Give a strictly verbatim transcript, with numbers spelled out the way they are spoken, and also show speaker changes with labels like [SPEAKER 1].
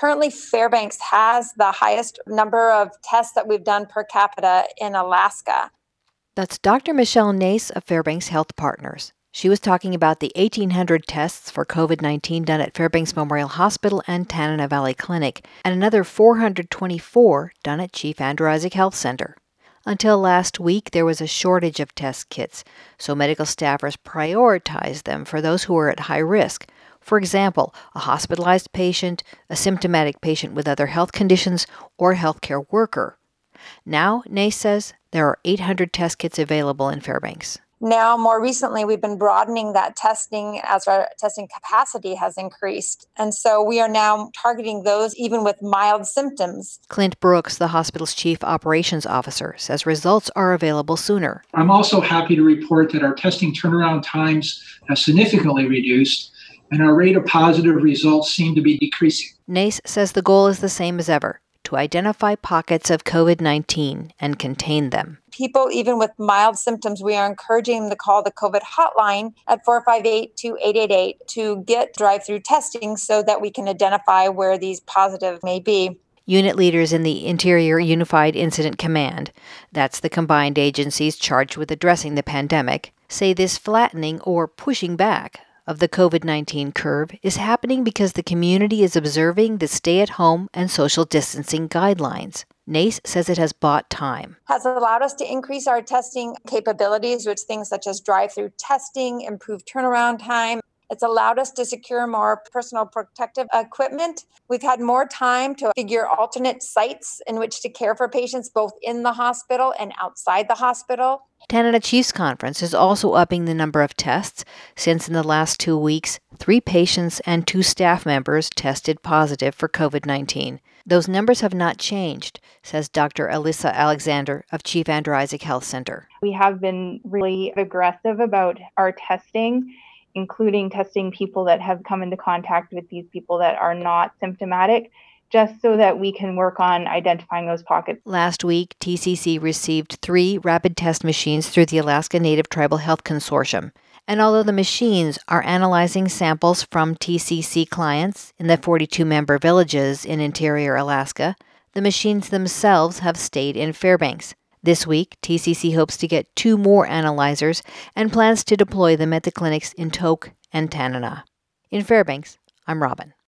[SPEAKER 1] Currently, Fairbanks has the highest number of tests that we've done per capita in Alaska.
[SPEAKER 2] That's Doctor Michelle Nace of Fairbanks Health Partners. She was talking about the eighteen hundred tests for COVID nineteen done at Fairbanks Memorial Hospital and Tanana Valley Clinic, and another four hundred twenty-four done at Chief Andrew Isaac Health Center. Until last week, there was a shortage of test kits, so medical staffers prioritized them for those who were at high risk. For example, a hospitalized patient, a symptomatic patient with other health conditions, or a healthcare worker. Now, Nace says, there are eight hundred test kits available in Fairbanks.
[SPEAKER 1] Now, more recently, we've been broadening that testing as our testing capacity has increased. And so we are now targeting those even with mild symptoms.
[SPEAKER 2] Clint Brooks, the hospital's chief operations officer, says results are available sooner.
[SPEAKER 3] I'm also happy to report that our testing turnaround times have significantly reduced, and our rate of positive results seem to be decreasing.
[SPEAKER 2] Nace says the goal is the same as ever, to identify pockets of COVID nineteen and contain them.
[SPEAKER 1] People, even with mild symptoms, we are encouraging them to call the COVID hotline at four five eight, two eight eight eight to get drive-through testing so that we can identify where these positive may be.
[SPEAKER 2] Unit leaders in the Interior Unified Incident Command, that's the combined agencies charged with addressing the pandemic, say this flattening or pushing back of the COVID nineteen curve is happening because the community is observing the stay-at-home and social distancing guidelines. Nace says it has bought time.
[SPEAKER 1] Has allowed us to increase our testing capabilities with things such as drive-through testing, improved turnaround time. It's allowed us to secure more personal protective equipment. We've had more time to figure alternate sites in which to care for patients both in the hospital and outside the hospital.
[SPEAKER 2] Tanana Chiefs Conference is also upping the number of tests, since in the last two weeks, three patients and two staff members tested positive for COVID nineteen. Those numbers have not changed, says Doctor Alyssa Alexander of Chief Andrew Isaac Health Center.
[SPEAKER 4] We have been really aggressive about our testing, including testing people that have come into contact with these people that are not symptomatic, just so that we can work on identifying those pockets.
[SPEAKER 2] Last week, T C C received three rapid test machines through the Alaska Native Tribal Health Consortium. And although the machines are analyzing samples from T C C clients in the forty-two member villages in interior Alaska, the machines themselves have stayed in Fairbanks. This week, T C C hopes to get two more analyzers and plans to deploy them at the clinics in Tok and Tanana. In Fairbanks, I'm Robin.